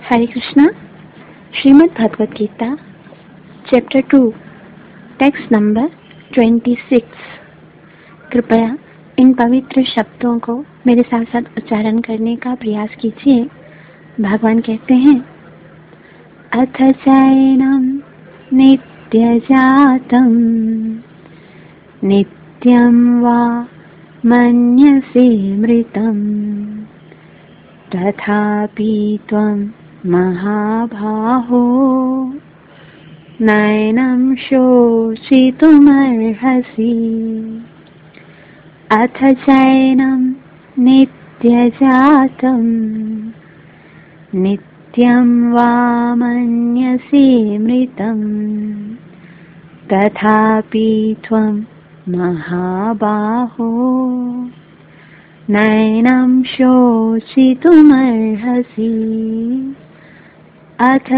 हरे Krishna. Shrimad Bhagavad Gita chapter 2 text number 26। कृपया इन पवित्र शब्दों को मेरे साथ साथ उच्चारण करने का प्रयास कीजिए। भगवान कहते हैं, अथ चैनम नित्यजातं नित्यं वा मन्यसे मृतं तथापि त्वं महाबाहो नैनं शोचितुमर्हसि। अथ चैनं नित्यजातं नित्यं वा मन्यसे मृतं तथापि त्वं महाबाहो नैनं शोचितुमर्हसि। अथ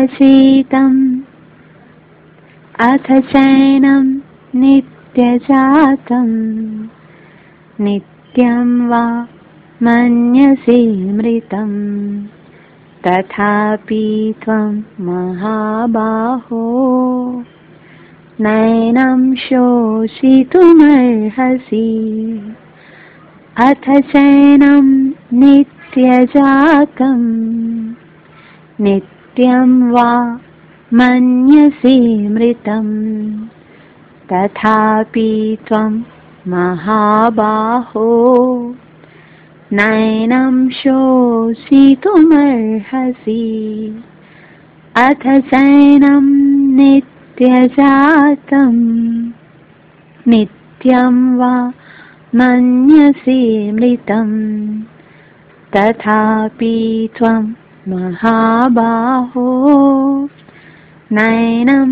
चैनं नित्यजातं नित्यं वा मन्यसे मृतं तथापि त्वं महाबाहो नैनं शोचितुमर्हसि। अथ चैनं नित्यजातं नित्यं वा मन्यसे मृतं तथापि त्वं महाबाहो नैनं शोचितुमर्हसि। अथ चैनं नित्यजातं नित्यं वा मन्यसे मृतं तथापि त्वं महाबाहो नैनं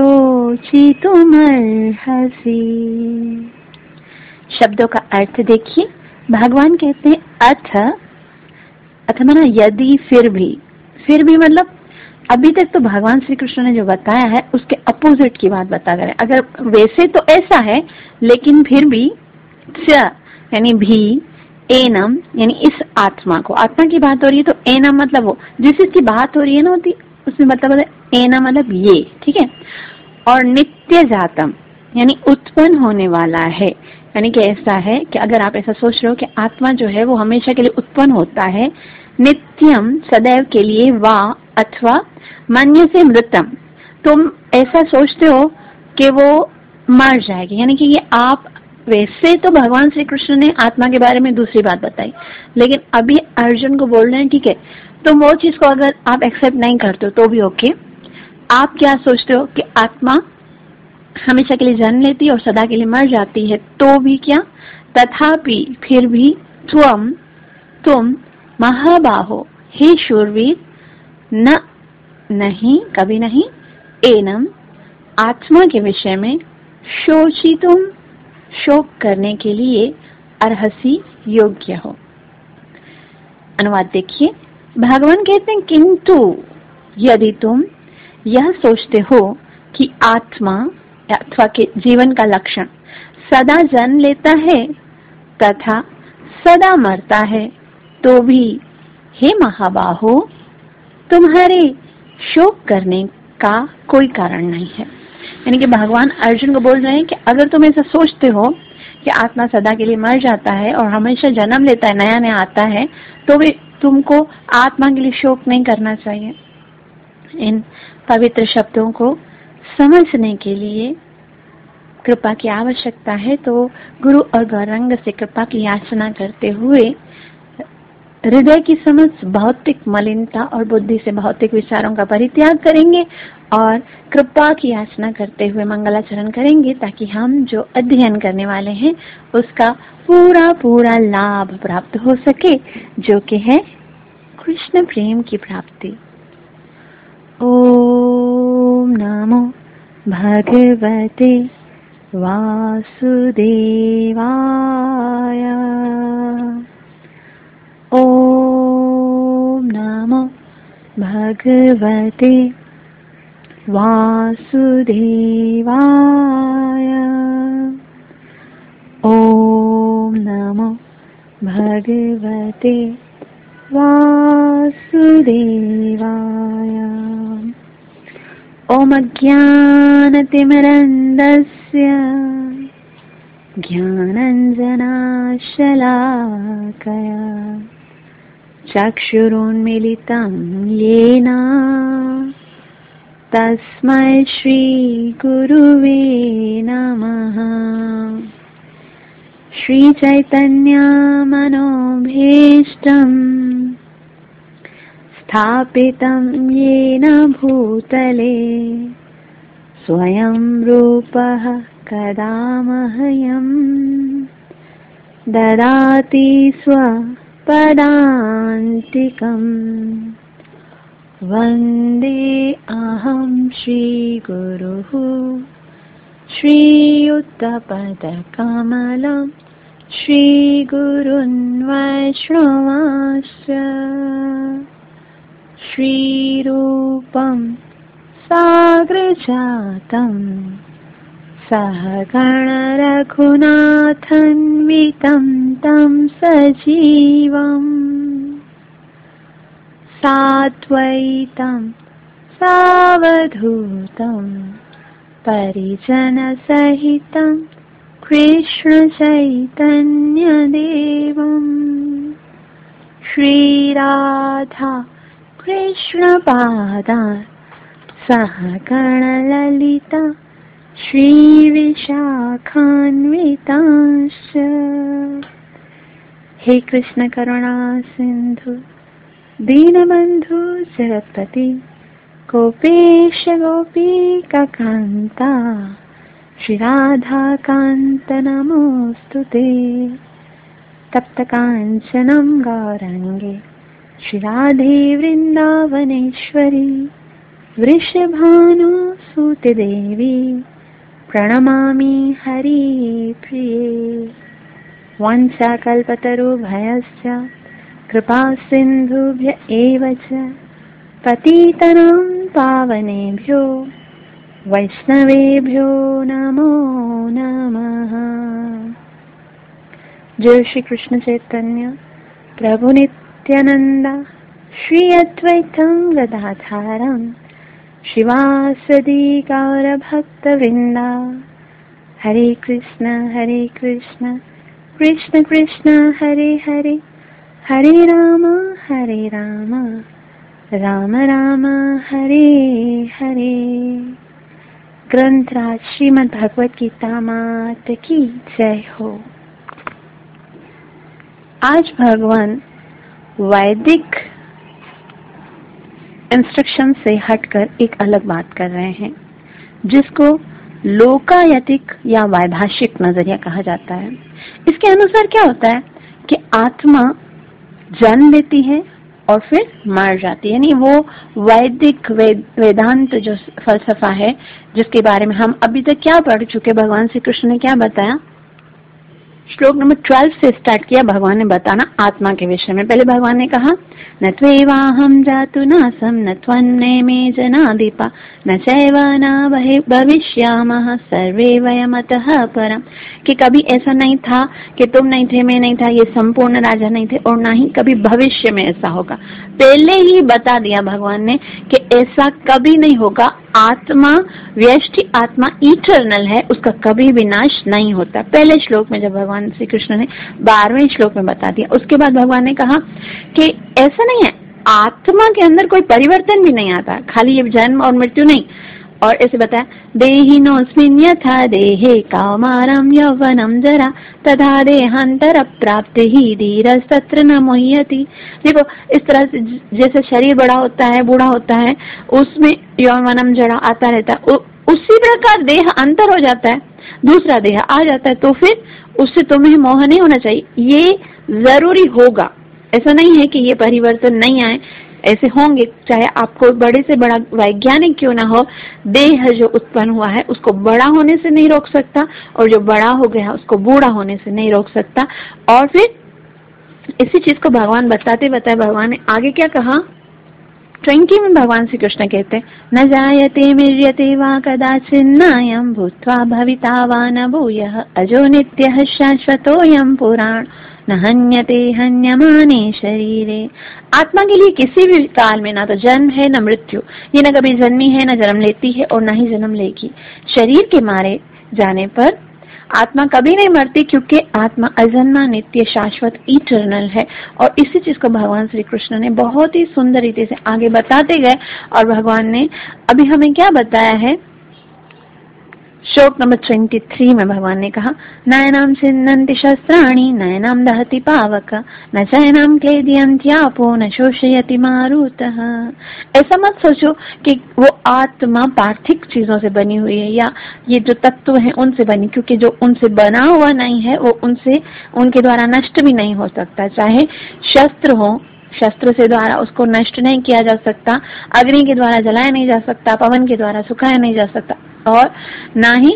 शोचितुमर्हसि। शब्दों का अर्थ देखिए। भगवान कहते हैं अथ माना यदि, फिर भी मतलब अभी तक तो भगवान श्री कृष्ण ने जो बताया है उसके अपोजिट की बात बता रहे हैं। अगर वैसे तो ऐसा है, लेकिन फिर भी यानी भी, एनम यानी इस आत्मा को, आत्मा की बात हो रही है तो एनम मतलब वो जिस की बात हो रही है ना होती, उसमें मतलब एनम मतलब ये, ठीक है। और नित्य जातम यानी उत्पन्न होने वाला है, यानी कि ऐसा है कि अगर आप ऐसा सोच रहे हो कि आत्मा जो है वो हमेशा के लिए उत्पन्न होता है, नित्यम सदैव के लिए, वा अथवा मन्य से मृतम, तुम ऐसा सोचते हो कि वो मर जाएगी, यानी कि ये आप, वैसे तो भगवान श्री कृष्ण ने आत्मा के बारे में दूसरी बात बताई, लेकिन अभी अर्जुन को बोल रहे हैं ठीक है, तुम वो चीज को अगर आप एक्सेप्ट नहीं करते हो तो भी ओके। आप क्या सोचते हो कि आत्मा हमेशा के लिए जन्म लेती है और सदा के लिए मर जाती है, तो भी क्या, तथापि फिर भी तुम महाबाहो हे शूरवीर, नहीं कभी नहीं, एनम आत्मा के विषय में, शोचितुम शोक करने के लिए, अर्हसि योग्य हो। अनुवाद देखिए। भगवान कहते हैं किंतु यदि तुम यह सोचते हो कि आत्मा अथवा के जीवन का लक्षण सदा जन्म लेता है तथा सदा मरता है, तो भी हे महाबाहो तुम्हारे शोक करने का कोई कारण नहीं है। यानी कि भगवान अर्जुन को बोल रहे हैं कि अगर तुम ऐसा सोचते हो कि आत्मा सदा के लिए मर जाता है और हमेशा जन्म लेता है, नया नया आता है, तो भी तुमको आत्मा के लिए शोक नहीं करना चाहिए। इन पवित्र शब्दों को समझने के लिए कृपा की आवश्यकता है, तो गुरु और गौरंग से कृपा की याचना करते हुए हृदय की समझ, भौतिक मलिनता और बुद्धि से भौतिक विचारों का परित्याग करेंगे और कृपा की याचना करते हुए मंगलाचरण करेंगे, ताकि हम जो अध्ययन करने वाले हैं उसका पूरा लाभ प्राप्त हो सके, जो कि है कृष्ण प्रेम की प्राप्ति। ओम नमो भगवते वासुदेवाय। ओम नमो भगवते वासुदेवाय। ओम नमो भगवते वासुदेवाय। ओम अज्ञानतिमिरन्धस्य ज्ञानाञ्जनशलाकया चक्षुरुन्मीलितं येन तस्मै श्रीगुरुवे नमः। श्रीचैतन्यमनोभीष्टं स्थापितं येन भूतले स्वयं रूपः कदा मह्यं ददाति स्वपदान्तिकम्। वन्दे अहं श्रीगुरुः श्रीयुतपदकमलं श्रीगुरुन् वैष्णवांश्च श्रीरूपं साग्रजातं सहगण रघुनाथान्वितं तं सजीवम् साद्वैतं सावधूतं परिजनसहितं कृष्णचैतन्यदेवं श्रीराधा कृष्णपादान् सहगण ललिता श्रीविशाखान्वितांश्च। हे कृष्ण करुणा सिंधु दीनबंधु जगत्पति गोपेश गोपिकान्ता श्री राधा कांत नमोस्तुते। तप्त कांचनं गौरांगे श्री राधे वृंदावनेश्वरी वृषभानुसुते देवी प्रणमामि हरिप्रिये। वाञ्छाकल्पतरुभ्यश्च कृपा सिन्धुभ्य एव च पतितानां पावनेभ्यो वैष्णवेभ्यो नमो नमः। जय श्री कृष्ण चैतन्य प्रभु नित्यानंद श्री अद्वैतं गदाधरं शिवासदि गौर भक्तवृंदा। हरे कृष्ण कृष्ण कृष्ण हरे हरे हरे राम राम राम हरे हरे। ग्रंथराज श्रीमद् भगवत गीता मात की जय हो। आज भगवान वैदिक इंस्ट्रक्शन से हटकर एक अलग बात कर रहे हैं, जिसको लोकायतिक या वैभाषिक नजरिया कहा जाता है। इसके अनुसार क्या होता है कि आत्मा जन्म लेती है और फिर मर जाती है। यानी वो वैदिक वेदांत जो फलसफा है, जिसके बारे में हम अभी तक क्या पढ़ चुके, भगवान श्री कृष्ण ने क्या बताया, श्लोक नंबर 12 से स्टार्ट किया भगवान ने बताना आत्मा के विषय में। पहले भगवान ने कहा न त्वेवाहं जातु नासं न त्वन्ने मे जनादीपा न चैव न भविष्यामः सर्वे वयमतः परम्। कि कभी ऐसा नहीं था कि तुम नहीं थे, मैं नहीं था, ये संपूर्ण राजा नहीं थे, और ना ही कभी भविष्य में ऐसा होगा। पहले ही बता दिया भगवान ने कि ऐसा कभी नहीं होगा। आत्मा, व्यष्टि आत्मा इटर्नल है, उसका कभी विनाश नहीं होता। पहले श्लोक में जब भगवान श्री कृष्ण ने 12वें श्लोक में बता दिया, उसके बाद भगवान ने कहा कि ऐसा नहीं है, आत्मा के अंदर कोई परिवर्तन भी नहीं आता, खाली ये जन्म और मृत्यु नहीं। और ऐसे बताया देहिनोऽस्मिन् यथा देहे कौमारं यौवनं जरा तथा देहांतर प्राप्तिः धीरस्तत्र न मुह्यति। देखो इस तरह से जैसे शरीर बड़ा होता है, बूढ़ा होता है, उसमें यौवनम जरा आता रहता है, उसी प्रकार देह अंतर हो जाता है, दूसरा देह आ जाता है, तो फिर उससे तुम्हें मोह नहीं होना चाहिए। ये जरूरी होगा, ऐसा नहीं है कि ये परिवर्तन नहीं आए, ऐसे होंगे। चाहे आपको बड़े से बड़ा वैज्ञानिक क्यों ना हो, देह जो उत्पन्न हुआ है उसको बड़ा होने से नहीं रोक सकता, और जो बड़ा हो गया उसको बूढ़ा होने से नहीं रोक सकता। और फिर इसी चीज को भगवान बताते बताए भगवान ने आगे क्या कहा, 20 में भगवान श्री कृष्ण कहते हैं न जायते मिर्यते वा कदाचिन्नायं भूत्वा भविता वा न भूयः अजो नित्यः शाश्वतोऽयं पुराण न हन्यते हन्यमाने शरीरे। आत्मा के लिए किसी भी काल में ना तो जन्म है न मृत्यु, ये न कभी जन्मी है न जन्म लेती है और न ही जन्म लेगी। शरीर के मारे जाने पर आत्मा कभी नहीं मरती, क्योंकि आत्मा अजन्मा, नित्य, शाश्वत, इटर्नल है। और इसी चीज को भगवान श्री कृष्ण ने बहुत ही सुंदर रीति से आगे बताते गए। और भगवान ने अभी हमें क्या बताया है, श्लोक नंबर 23 में भगवान ने कहा, नयनाम छिन्नन्ति शस्त्राणि नयनाम दहति पावक न चैनाम क्लेदयन्त्यापो न शोषयति मारुतः। ऐसा मत सोचो कि वो आत्मा पार्थिव चीजों से बनी हुई है या ये जो तत्व है उनसे बनी, क्योंकि जो उनसे बना हुआ नहीं है वो उनके द्वारा नष्ट भी नहीं हो सकता। चाहे शस्त्र हो, शस्त्र से द्वारा उसको नष्ट नहीं किया जा सकता, अग्नि के द्वारा जलाया नहीं जा सकता, पवन के द्वारा सुखाया नहीं जा सकता, और ना ही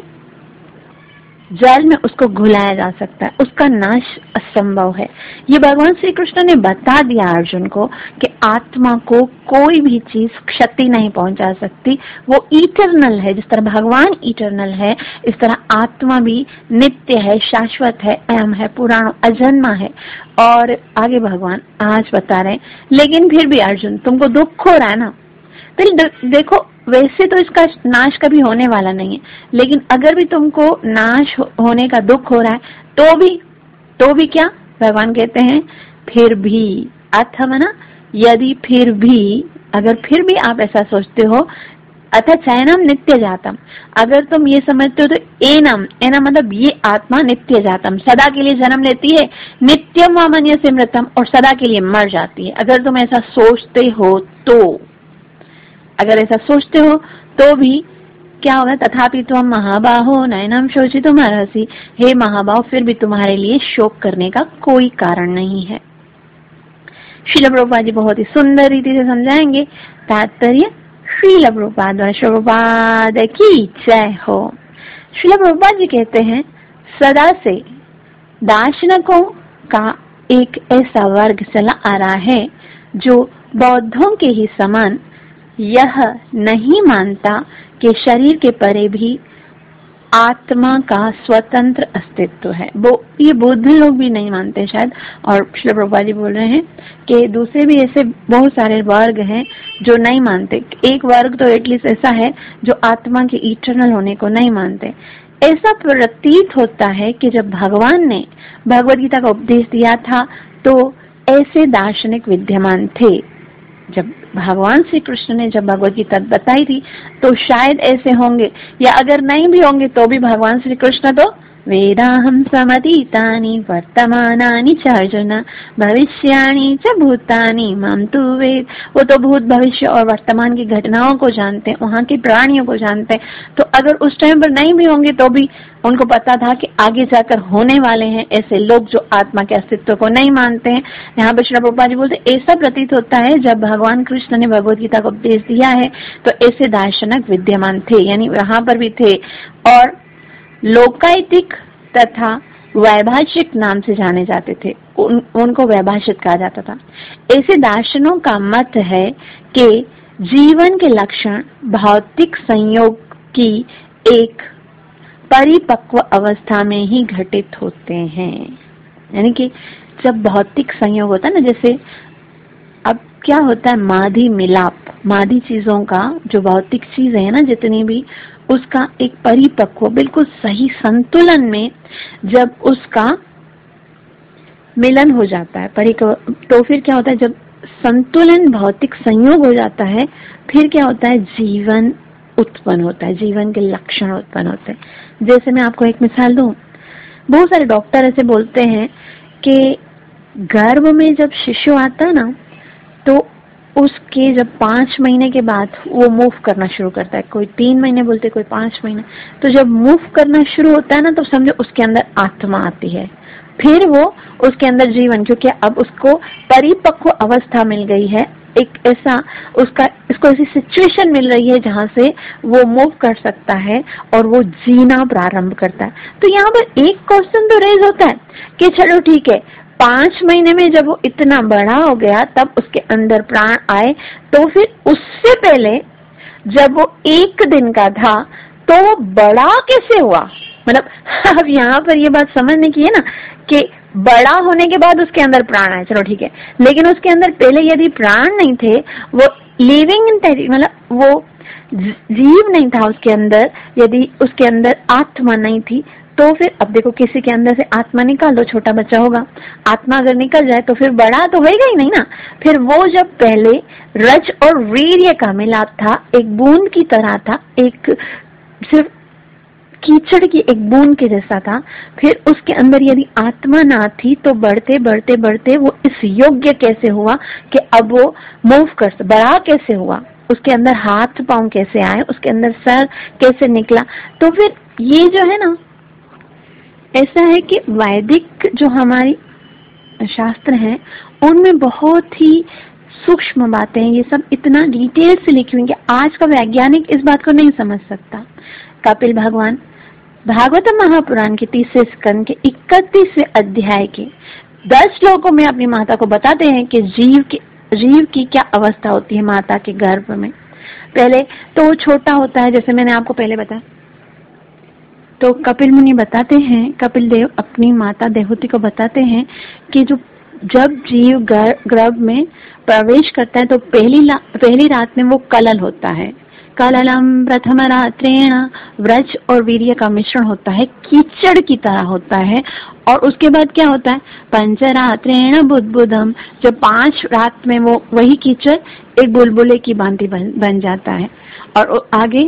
जल में उसको घुलाया जा सकता है, उसका नाश असंभव है। ये भगवान श्री कृष्ण ने बता दिया अर्जुन को कि आत्मा को कोई भी चीज क्षति नहीं पहुंचा सकती, वो इटर्नल है। जिस तरह भगवान इटर्नल है, इस तरह आत्मा भी नित्य है, शाश्वत है, अयम है, पुराण, अजन्मा है। और आगे भगवान आज बता रहे हैं, लेकिन फिर भी अर्जुन तुमको दुख हो रहा है ना, फिर देखो वैसे तो इसका नाश कभी होने वाला नहीं है, लेकिन अगर भी तुमको नाश होने का दुख हो रहा है तो भी क्या भगवान कहते हैं, फिर भी अथवा ना, यदि फिर भी, अगर फिर भी आप ऐसा सोचते हो, अतः चैनम नित्य जातम, अगर तुम ये समझते हो तो एनम मतलब ये आत्मा नित्य जातम, सदा के लिए जन्म लेती है, नित्यम वामन्य सिमृतम, और सदा के लिए मर जाती है। अगर तुम ऐसा सोचते हो तो, अगर ऐसा सोचते हो तो भी क्या होगा, तथापि तुम महाबाहो नयनम शोचितुम अर्हसि, हे महाबाहो फिर भी तुम्हारे लिए शोक करने का कोई कारण नहीं है। श्रील प्रभुपाद जी बहुत ही सुंदर रीति से समझाएंगे। तात्पर्य श्रील प्रभुपाद प्रभुपाद की जय हो। श्रील प्रभुपाद जी कहते हैं, सदा से दार्शनिकों का एक ऐसा वर्ग चला आ रहा है जो बौद्धों के ही समान यह नहीं मानता कि शरीर के परे भी आत्मा का स्वतंत्र अस्तित्व है। वो ये बौद्ध लोग भी नहीं मानते शायद, और श्री प्रभुपाद जी बोल रहे हैं कि दूसरे भी ऐसे बहुत सारे वर्ग हैं जो नहीं मानते। एक वर्ग तो एटलीस्ट ऐसा है जो आत्मा के इटर्नल होने को नहीं मानते। ऐसा प्रतीत होता है कि जब भगवान ने भगवद गीता का उपदेश दिया था तो ऐसे दार्शनिक विद्यमान थे। जब भगवान श्री कृष्ण ने जब भगवद गीता बताई थी तो शायद ऐसे होंगे, या अगर नहीं भी होंगे तो भी भगवान श्री कृष्ण तो वेदाहं समतीतानि वर्तमानानि च अर्जुन भविष्याणि च भूतानि मां तु वेद। वो तो भूत, भविष्य और वर्तमान की घटनाओं को जानते हैं, वहाँ के प्राणियों को जानते हैं। तो अगर उस टाइम पर नहीं भी होंगे तो भी उनको पता था कि आगे जाकर होने वाले हैं ऐसे लोग जो आत्मा के अस्तित्व को नहीं मानते हैं। यहाँ पर श्री प्रभुपाद जी बोलते ऐसा प्रतीत होता है जब भगवान कृष्ण ने भगवद गीता को उपदेश दिया है तो ऐसे दार्शनिक विद्यमान थे, यानी यहाँ पर भी थे, और लोकायतिक तथा वैभाषिक नाम से जाने जाते थे। उनको वैभाषिक कहा जाता था। ऐसे दार्शनों का मत है कि जीवन के लक्षण भौतिक संयोग की एक परिपक्व अवस्था में ही घटित होते हैं। यानी कि जब भौतिक संयोग होता है ना, जैसे अब क्या होता है, माधी मिलाप, माधी चीजों का जो भौतिक चीज है ना जितनी भी, उसका एक परिपक्व बिल्कुल सही संतुलन में जब उसका मिलन हो जाता है तो फिर क्या होता है, जब संतुलन भौतिक संयोग हो जाता है फिर क्या होता है, जीवन उत्पन्न होता है, जीवन के लक्षण उत्पन्न होते हैं। जैसे मैं आपको एक मिसाल दूं, बहुत सारे डॉक्टर ऐसे बोलते हैं कि गर्भ में जब शिशु आता है ना तो उसके जब 5 महीने के बाद वो मूव करना शुरू करता है, कोई 3 महीने बोलते, कोई 5 महीने, तो जब मूव करना शुरू होता है ना तो समझो उसके अंदर आत्मा आती है, फिर वो उसके अंदर जीवन, क्योंकि अब उसको परिपक्व अवस्था मिल गई है, एक ऐसा इसको ऐसी सिचुएशन मिल रही है जहाँ से वो मूव कर सकता है और वो जीना प्रारंभ करता है। तो यहाँ पर एक क्वेश्चन तो रेज होता है कि चलो ठीक है, 5 महीने में जब वो इतना बड़ा हो गया तब उसके अंदर प्राण आए, तो फिर उससे पहले जब वो 1 दिन का था तो वो बड़ा कैसे हुआ? मतलब अब यहाँ पर ये बात समझने की है ना कि बड़ा होने के बाद उसके अंदर प्राण है, चलो ठीक है, लेकिन उसके अंदर पहले यदि प्राण नहीं थे, वो लिविंग इंटेलिजेंस मतलब वो जीव नहीं था उसके अंदर, यदि उसके अंदर आत्मा नहीं थी, तो फिर अब देखो किसी के अंदर से आत्मा निकाल दो, छोटा बच्चा होगा, आत्मा अगर निकल जाए तो फिर बड़ा तो होएगा ही नहीं ना। फिर वो जब पहले रज और वीर्य का मिलाप था, एक बूंद की तरह था, एक सिर्फ कीचड़ की एक बूंद के जैसा था, फिर उसके अंदर यदि आत्मा ना थी तो बढ़ते बढ़ते बढ़ते वो इस योग्य कैसे हुआ कि अब वो मूव कर, बड़ा कैसे हुआ, उसके अंदर हाथ पांव कैसे आए, उसके अंदर सर कैसे निकला। तो फिर ये जो है ना, ऐसा है कि वैदिक जो हमारी शास्त्र हैं उनमें बहुत ही सूक्ष्म बातें हैं, ये सब इतना डिटेल से लिखी हुई कि आज का वैज्ञानिक इस बात को नहीं समझ सकता। कपिल भगवान भागवत महापुराण के 30वें स्कंद के 31वें अध्याय के 10 श्लोकों में अपनी माता को बताते हैं कि जीव की क्या अवस्था होती है माता के गर्भ में। पहले तो वो छोटा होता है, जैसे मैंने आपको पहले बताया, तो कपिल मुनि बताते हैं, कपिल देव अपनी माता देवहूति को बताते हैं कि जब जीव गर्भ में प्रवेश करता है तो पहली रात में वो कलल होता है, कललम प्रथम रात्रेण, व्रज और वीर्य का मिश्रण होता है, कीचड़ की तरह होता है। और उसके बाद क्या होता है, पंचरात्रेण बुद्बुदम, जब 5 रात में वो वही कीचड़ एक बुलबुले की भांति बन जाता है। और आगे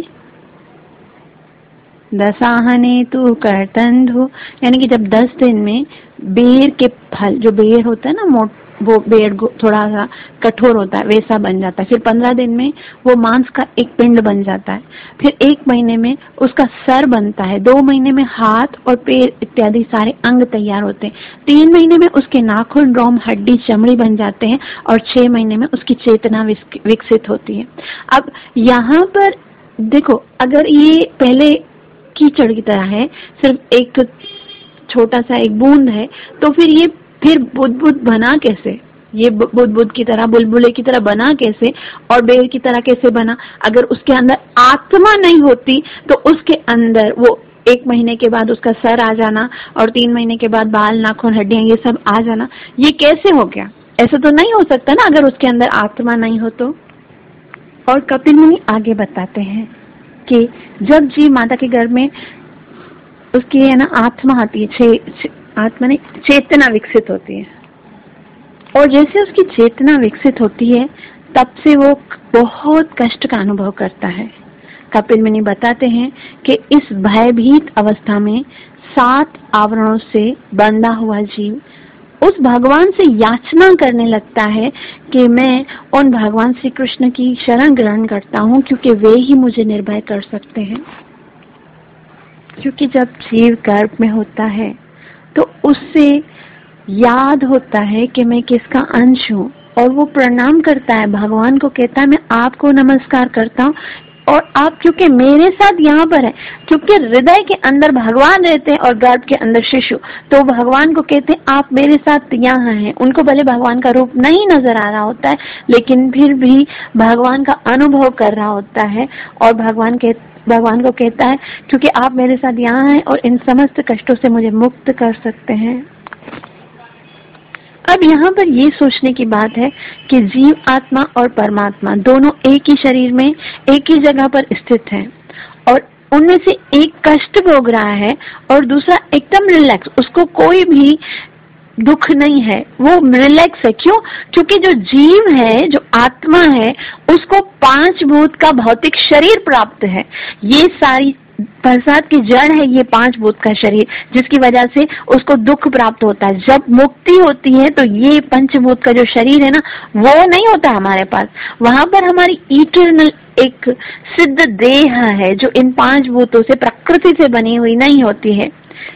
दशाहने तु कर्तंधु, यानी कि जब 10 दिन में बेर के फल, जो बेर होता है ना, वो बेर थोड़ा सा कठोर होता है वैसा बन जाता है। फिर 15 दिन में वो मांस का एक पिंड बन जाता है। फिर 1 महीने में उसका सर बनता है, 2 महीने में हाथ और पैर इत्यादि सारे अंग तैयार होते हैं, 3 महीने में उसके नाखून, रोम, हड्डी, चमड़ी बन जाते हैं और 6 महीने में उसकी चेतना विकसित होती है। अब यहाँ पर देखो, अगर ये पहले कीचड़ की तरह है, सिर्फ एक छोटा सा एक बूंद है, तो फिर बुदबुद बना कैसे, ये बुदबुद की तरह, बुलबुले की तरह बना कैसे, और बेर की तरह कैसे बना। अगर उसके अंदर आत्मा नहीं होती तो उसके अंदर वो 1 महीने के बाद उसका सर आ जाना और 3 महीने के बाद बाल, नाखून, हड्डियां ये सब आ जाना, ये कैसे हो गया? ऐसा तो नहीं हो सकता ना अगर उसके अंदर आत्मा नहीं हो तो। और कपिल मुनि आगे बताते हैं कि जब जीव माता के गर्भ में उसकी है ना आत्मा आती है, आत्मा ने चेतना विकसित होती है, और जैसे उसकी चेतना विकसित होती है तब से वो बहुत कष्ट का अनुभव करता है। कपिल मुनि बताते हैं कि इस भयभीत अवस्था में 7 आवरणों से बंधा हुआ जीव उस भगवान से याचना करने लगता है कि मैं उन भगवान श्री कृष्ण की शरण ग्रहण करता हूँ, क्योंकि वे ही मुझे निर्भय कर सकते हैं। क्योंकि जब जीव गर्भ में होता है तो उससे याद होता है कि मैं किसका अंश हूँ, और वो प्रणाम करता है, भगवान को कहता है मैं आपको नमस्कार करता हूँ, और आप क्योंकि मेरे साथ यहाँ पर है, क्योंकि हृदय के अंदर भगवान रहते हैं और गर्भ के अंदर शिशु, तो भगवान को कहते हैं आप मेरे साथ यहाँ हैं। उनको भले भगवान का रूप नहीं नजर आ रहा होता है, लेकिन फिर भी भगवान का अनुभव कर रहा होता है, और भगवान को कहता है क्योंकि आप मेरे साथ यहाँ हैं और इन समस्त कष्टों से मुझे मुक्त कर सकते हैं। अब यहाँ पर ये सोचने की बात है कि जीव आत्मा और परमात्मा दोनों एक ही शरीर में एक ही जगह पर स्थित हैं, और उनमें से एक कष्ट भोग रहा है और दूसरा एकदम रिलैक्स, उसको कोई भी दुख नहीं है, वो रिलैक्स है। क्यों? क्योंकि जो जीव है, जो आत्मा है, उसको 5 भूत का भौतिक शरीर प्राप्त है। ये सारी प्रसाद की जड़ है ये 5 भूत का शरीर, जिसकी वजह से उसको दुख प्राप्त होता है। जब मुक्ति होती है तो ये पंचभूत का जो शरीर है ना, वो नहीं होता हमारे पास। वहां पर हमारी इटर्नल एक सिद्ध देह है जो इन 5 भूतों से, प्रकृति से बनी हुई नहीं होती है।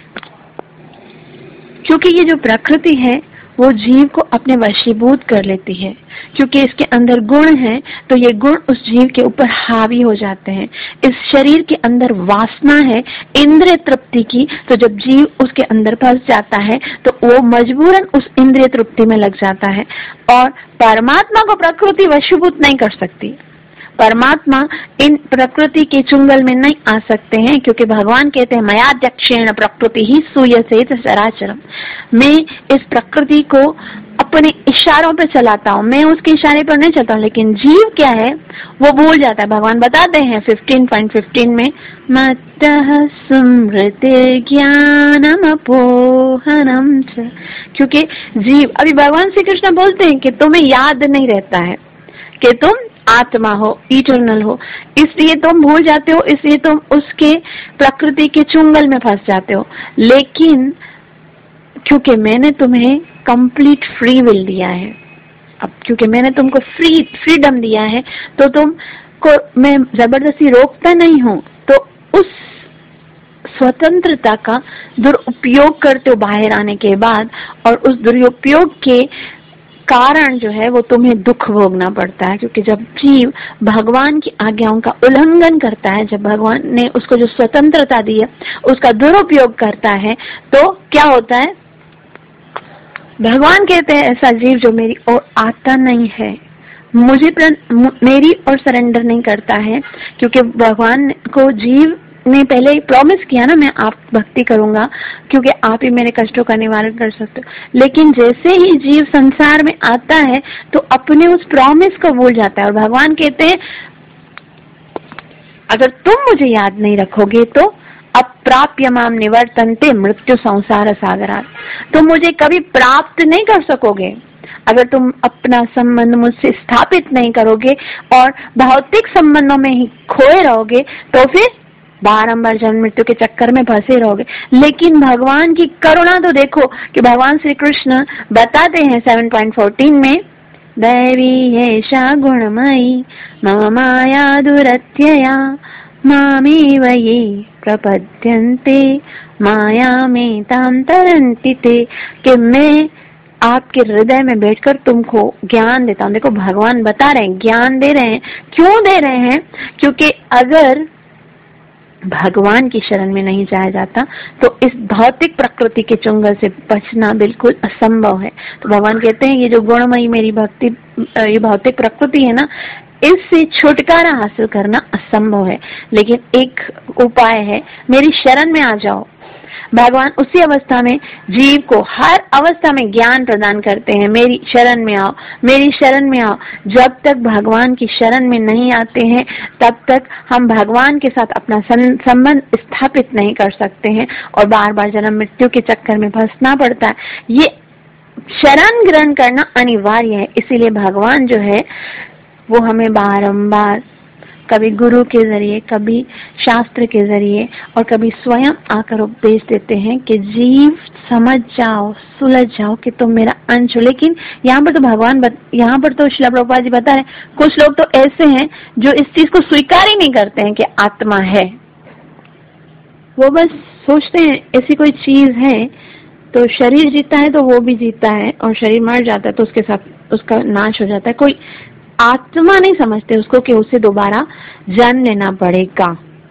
क्योंकि ये जो प्रकृति है वो जीव को अपने वशीभूत कर लेती है, क्योंकि इसके अंदर गुण है, तो ये गुण उस जीव के ऊपर हावी हो जाते हैं। इस शरीर के अंदर वासना है इंद्रिय तृप्ति की, तो जब जीव उसके अंदर फंस जाता है तो वो मजबूरन उस इंद्रिय तृप्ति में लग जाता है। और परमात्मा को प्रकृति वशीभूत नहीं कर सकती। परमात्मा इन प्रकृति के चुंगल में नहीं आ सकते हैं, क्योंकि भगवान कहते हैं मयाध्यक्षेण प्रकृति ही सूयसे चराचरम। मैं इस प्रकृति को अपने इशारों पे चलाता हूँ, मैं उसके इशारे पर नहीं चलता हूँ। लेकिन जीव क्या है, वो भूल जाता है। भगवान बताते हैं 15.15 में, मत्तः स्मृति ज्ञानम अपोहनम च। क्योंकि जीव, अभी भगवान श्री कृष्ण बोलते हैं कि तुम्हें याद नहीं रहता है कि तुम आत्मा हो, इटर्नल हो, इसलिए तुम भूल जाते हो, इसलिए तुम उसके प्रकृति के चुंगल में फंस जाते हो। लेकिन क्योंकि मैंने तुम्हें कंप्लीट फ्री विल दिया है, अब क्योंकि मैंने तुमको फ्रीडम दिया है, तो तुमको मैं जबरदस्ती रोकता नहीं हूँ। तो उस स्वतंत्रता का दुरुपयोग करते हो बाहर आने के बाद, और उस दुरुपयोग के कारण जो है वो तुम्हें दुख भोगना पड़ता है। क्योंकि जब जीव भगवान की आज्ञाओं का उल्लंघन करता है, जब भगवान ने उसको जो स्वतंत्रता दी है उसका दुरुपयोग करता है, तो क्या होता है, भगवान कहते हैं ऐसा जीव जो मेरी ओर आता नहीं है, मेरी ओर सरेंडर नहीं करता है। क्योंकि भगवान को जीव ने पहले ही प्रॉमिस किया ना, मैं आप भक्ति करूंगा क्योंकि आप ही मेरे कष्टों का निवारण कर सकते हो। लेकिन जैसे ही जीव संसार में आता है तो अपने उस प्रॉमिस को भूल जाता है, और भगवान कहते हैं अगर तुम मुझे याद नहीं रखोगे तो अप्राप्य माम निवर्तन्ते मृत्यु संसार सागरात, तुम मुझे कभी प्राप्त नहीं कर सकोगे। अगर तुम अपना संबंध मुझसे स्थापित नहीं करोगे और भौतिक संबंधों में ही खोए रहोगे तो फिर बारंबार जन्म मृत्यु के चक्कर में फंसे रहोगे। लेकिन भगवान की करुणा तो देखो कि भगवान श्री कृष्ण बताते हैं 7.14 में, दैवी एषा गुणमयी मम माया दुरत्यया मामेव ये प्रपद्यन्ते माया में ताम तरन्ति ते, कि मैं आपके हृदय में बैठकर तुमको ज्ञान देता हूँ। देखो भगवान बता रहे हैं, ज्ञान दे रहे हैं। क्यों दे रहे हैं? क्योंकि अगर भगवान की शरण में नहीं जाया जाता तो इस भौतिक प्रकृति के चुंगल से बचना बिल्कुल असंभव है। तो भगवान कहते हैं ये जो गुणमयी मेरी भक्ति, ये भौतिक प्रकृति है ना, इससे छुटकारा हासिल करना असंभव है। लेकिन एक उपाय है, मेरी शरण में आ जाओ। भगवान उसी अवस्था में जीव को हर अवस्था में ज्ञान प्रदान करते हैं, मेरी शरण में आओ, मेरी शरण में आओ। जब तक भगवान की शरण में नहीं आते हैं तब तक हम भगवान के साथ अपना संबंध स्थापित नहीं कर सकते हैं और बार बार जन्म मृत्यु के चक्कर में फंसना पड़ता है। ये शरण ग्रहण करना अनिवार्य है। इसीलिए भगवान जो है वो हमें बारंबार कभी गुरु के जरिए, कभी शास्त्र के जरिए और कभी स्वयं आकर उपदेश देते हैं कि जीव समझ जाओ, सुलझ जाओ कि तुम मेरा अंश हो। लेकिन यहाँ पर तो भगवान यहाँ पर तो श्रील प्रभुपाद जी बता रहे हैं, कुछ लोग तो ऐसे हैं जो इस चीज को स्वीकार ही नहीं करते हैं कि आत्मा है। वो बस सोचते हैं ऐसी कोई चीज है तो शरीर जीता है तो वो भी जीता है, और शरीर मर जाता है तो उसके साथ उसका नाश हो जाता है। कोई आत्मा नहीं समझते उसको कि उसे दोबारा जन्म लेना पड़ेगा।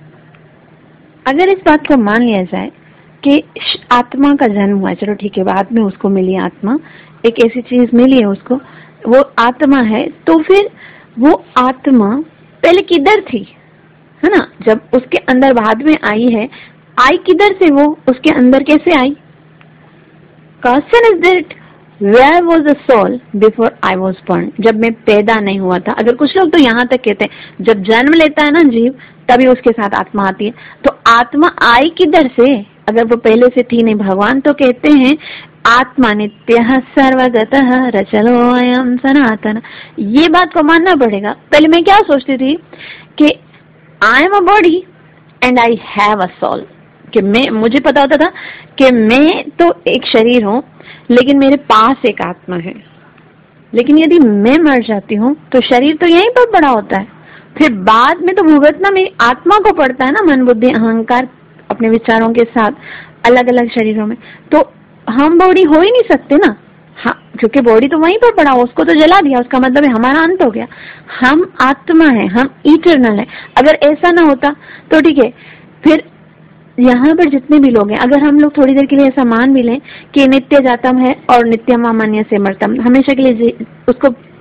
अगर इस बात को मान लिया जाए कि आत्मा का जन्म हुआ, चलो ठीक है, बाद में उसको मिली आत्मा, एक ऐसी चीज मिली है उसको, वो आत्मा है, तो फिर वो आत्मा पहले किधर थी, है ना? जब उसके अंदर बाद में आई है, आई किधर से, वो उसके अंदर कैसे आई? Question is that Where was the soul before I was born? जब मैं पैदा नहीं हुआ था। अगर कुछ लोग तो यहाँ तक कहते हैं जब जन्म लेता है ना जीव तभी उसके साथ आत्मा आती है, तो आत्मा आई किधर से अगर वो पहले से थी नहीं? भगवान तो कहते हैं आत्मा नित्यः सर्वगतः रचलोऽयं सनातन। ये बात को मानना पड़ेगा। पहले मैं क्या सोचती थी कि I am a body and I have a soul, कि मुझे पता होता था कि मैं तो एक शरीर हूँ लेकिन मेरे पास एक आत्मा है। लेकिन यदि मैं मर जाती हूँ तो शरीर तो यहीं पर पड़ा होता है, फिर बाद में तो भुगतना मेरी आत्मा को पड़ता है ना, मन बुद्धि अहंकार अपने विचारों के साथ अलग अलग शरीरों में। तो हम बॉडी हो ही नहीं सकते ना, हाँ, क्योंकि बॉडी तो वहीं पर पड़ा, उसको तो जला दिया, उसका मतलब है हमारा अंत हो गया। हम आत्मा है, हम इटर्नल है। अगर ऐसा ना होता तो ठीक है, फिर यहाँ पर जितने भी लोग हैं, अगर हम लोग थोड़ी देर के लिए ऐसा मान भी लें कि नित्य जातम है और नित्यम अमन्य से मरतम, हमेशा के लिए उसको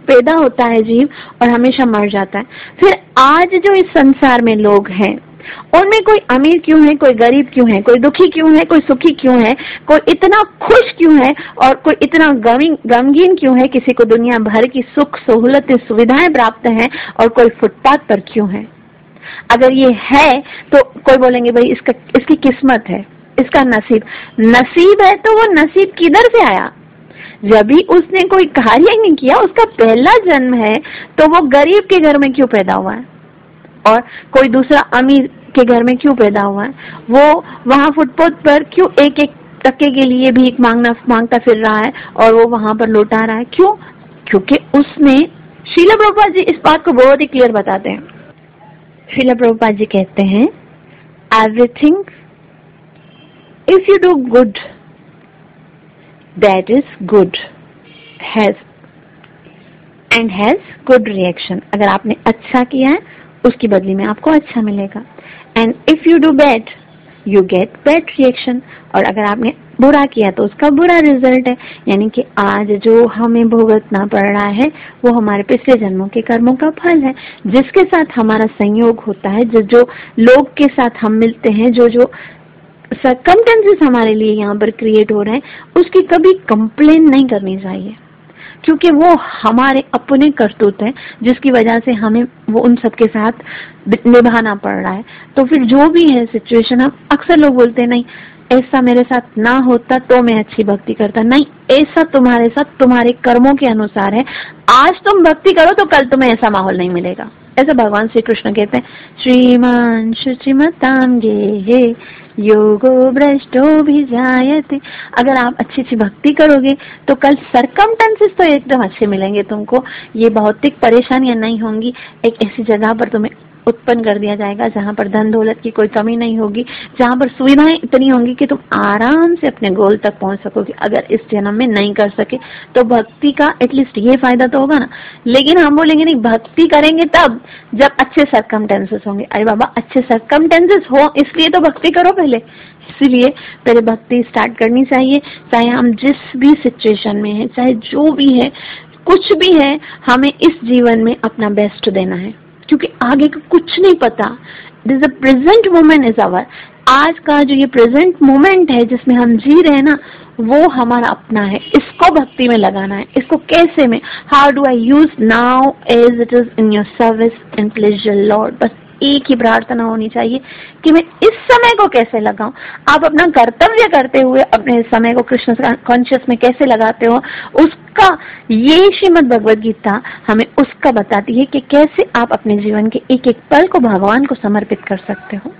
पैदा होता है जीव और हमेशा मर जाता है। फिर आज जो इस संसार में लोग हैं उनमें कोई अमीर क्यों है, कोई गरीब क्यों है, कोई दुखी क्यों है, कोई सुखी क्यों है, कोई इतना खुश क्यों है और कोई इतना गमगीन क्यों है, किसी को दुनिया भर की सुख सहूलतें सुविधाएं प्राप्त हैं और कोई फुटपाथ पर क्यों है। अगर ये है तो कोई बोलेंगे भाई इसकी किस्मत है, इसका नसीब है। तो वो नसीब किधर से आया? जब भी उसने कोई कार्य नहीं किया, उसका पहला जन्म है, तो वो गरीब के घर में क्यों पैदा हुआ है और कोई दूसरा अमीर के घर में क्यों पैदा हुआ है? वो वहां फुटपाथ पर क्यों एक एक टके के लिए भीख मांगता फिर रहा है और वो वहां पर लौटा रहा है? क्यों? क्योंकि उसने, श्रील प्रभुपाद जी इस बात को बहुत ही क्लियर बताते हैं। श्रील प्रभुपाद जी कहते हैं, everything if you do good that is good has good reaction। अगर आपने अच्छा किया है उसकी बदली में आपको अच्छा मिलेगा। and if you do bad you get bad reaction। और अगर आपने बुरा किया तो उसका बुरा रिजल्ट है। यानी कि आज जो हमें भुगतना पड़ रहा है वो हमारे पिछले जन्मों के कर्मों का फल है। जिसके साथ हमारा संयोग होता है, जो लोग के साथ हम मिलते हैं, जो सर्कमस्टेंसेस हमारे लिए यहाँ पर क्रिएट हो रहे हैं, उसकी कभी कंप्लेन नहीं करनी चाहिए, क्योंकि वो हमारे अपने करतूत हैं जिसकी वजह से हमें वो उन सब के साथ निभाना पड़ रहा है। तो फिर जो भी है सिचुएशन, हम अक्सर लोग बोलते हैं नहीं ऐसा मेरे साथ ना होता तो मैं अच्छी भक्ति करता। नहीं, ऐसा तुम्हारे साथ तुम्हारे कर्मों के अनुसार है। आज तुम भक्ति करो तो कल तुम्हें ऐसा माहौल नहीं मिलेगा। ऐसा भगवान श्री कृष्ण कहते हैं, श्रीमान शुचिमतां गेहे योगो भ्रष्टो भी जायते। अगर आप अच्छी अच्छी भक्ति करोगे तो कल सर्कमस्टेंसेस तो एकदम अच्छे मिलेंगे तुमको। ये भौतिक परेशानियां नहीं होंगी। एक ऐसी जगह पर तुम्हें उत्पन्न कर दिया जाएगा जहाँ पर धन दौलत की कोई कमी नहीं होगी, जहाँ पर सुविधाएं इतनी होंगी कि तुम आराम से अपने गोल तक पहुंच सकोगे। अगर इस जन्म में नहीं कर सके तो भक्ति का एटलीस्ट ये फायदा तो होगा ना। लेकिन हम बोलेंगे नहीं, भक्ति करेंगे तब जब अच्छे सर्कमस्टेंसेस होंगे। अरे बाबा, अच्छे सर्कमस्टेंसेस हो इसलिए तो भक्ति करो पहले। इसीलिए पहले भक्ति स्टार्ट करनी चाहिए, चाहे हम जिस भी सिचुएशन में है, चाहे जो भी है, कुछ भी है, हमें इस जीवन में अपना बेस्ट देना है, क्योंकि आगे का कुछ नहीं पता। This the present moment is our. आज का जो ये प्रेजेंट मोमेंट है जिसमें हम जी रहे हैं ना, वो हमारा अपना है। इसको भक्ति में लगाना है। इसको कैसे में, how do I use now as it is in your service and pleasure lord. बस एक ही प्रार्थना होनी चाहिए कि मैं इस समय को कैसे लगाऊं। आप अपना कर्तव्य करते हुए अपने समय को कृष्ण कॉन्शियस में कैसे लगाते हो, उसका ये श्रीमद् भगवद गीता हमें उसका बताती है कि कैसे आप अपने जीवन के एक एक पल को भगवान को समर्पित कर सकते हो।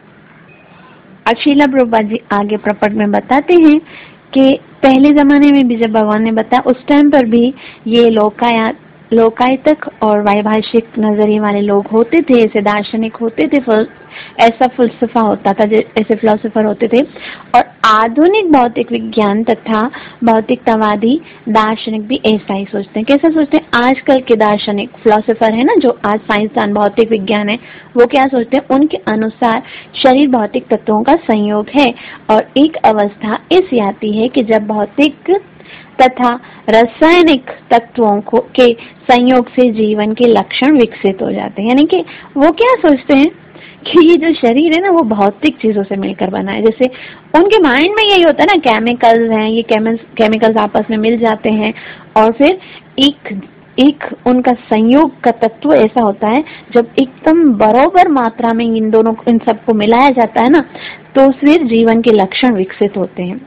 श्रील प्रभुपाद जी आगे प्रपट में बताते हैं कि पहले जमाने में भी जब भगवान ने बताया, उस टाइम पर भी ये लोकायतक और वैभाषिक नजरिए वाले लोग होते थे, ऐसे दार्शनिक होते थे, ऐसा फलसफा होता था, ऐसे फिलोसोफर होते थे। और आधुनिक भौतिक विज्ञान तथा भौतिकतावादी दार्शनिक भी ऐसा ही सोचते हैं। कैसा सोचते हैं? आजकल के दार्शनिक फिलोसोफर है ना, जो आज साइंसदान भौतिक विज्ञान है, वो क्या सोचते हैं? उनके अनुसार शरीर भौतिक तत्वों का संयोग है और एक अवस्था ऐसी आती है कि जब भौतिक तथा रासायनिक तत्वों के संयोग से जीवन के लक्षण विकसित हो जाते हैं। यानी कि वो क्या सोचते हैं कि ये जो शरीर है ना, वो भौतिक चीजों से मिलकर बना है। जैसे उनके माइंड में यही होता है ना, केमिकल्स हैं, ये केमिकल्स आपस में मिल जाते हैं और फिर एक उनका संयोग का तत्व ऐसा होता है, जब एकदम बराबर मात्रा में इन सबको मिलाया जाता है ना, तो फिर जीवन के लक्षण विकसित होते हैं।